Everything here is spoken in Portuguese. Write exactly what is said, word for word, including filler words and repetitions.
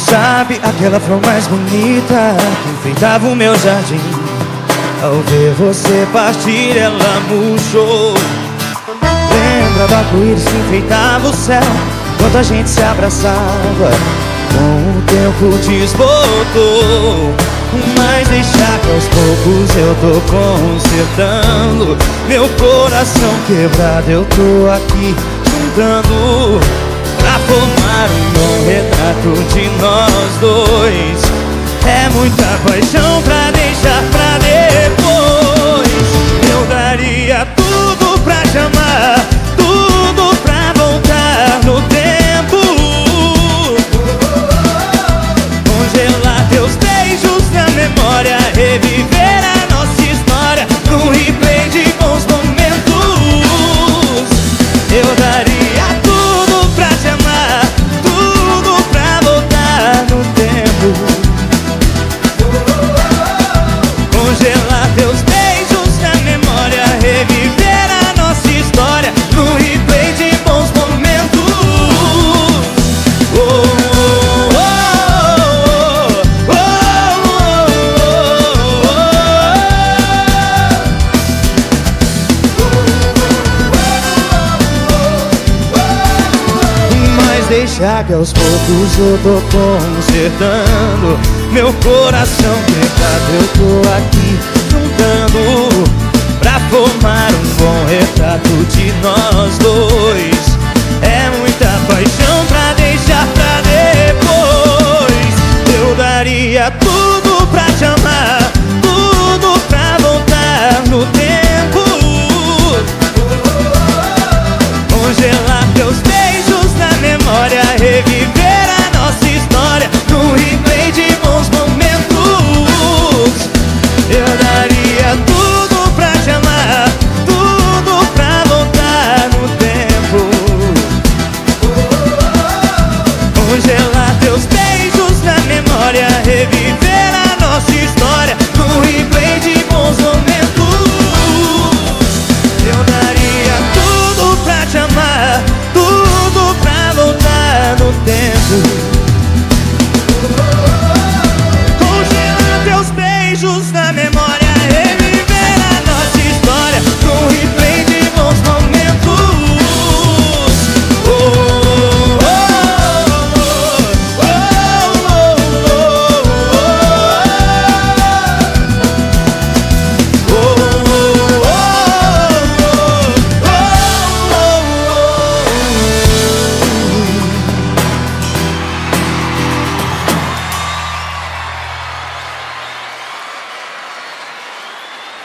Sabe aquela flor mais bonita que enfeitava o meu jardim? Ao ver você partir ela murchou. Lembra do arco-íris que enfeitava o céu enquanto a gente se abraçava? Com o tempo desbotou. Mas deixa que aos poucos eu tô consertando. Meu coração quebrado eu tô aqui juntando pra formar um bom retrato de nós dois. É muita paixão pra deixar pra depois. Eu daria tudo pra te amar, tudo pra voltar no tempo, congelar teus beijos na memória, reviver a nossa história num replay de bons momentos. Eu daria tudo pra te amar, tudo pra voltar no tempo, congelar teus beijos na memória, reviver a nossa história num replay de bons momentos. Oh, oh, oh, oh, oh, oh. Mas deixa que aos poucos eu tô consertando. Meu coração quebrado eu tô aqui juntando pra formar um bom retrato de nós dois. É muita paixão pra deixar pra depois. Eu daria tudo pra te amar, tudo pra voltar no tempo, congelar teus beijos na memória, reviver a nossa história num replay de bons momentos. Eu daria tudo pra te amar, tudo pra voltar no tempo, congelar teus beijos na memória, reviver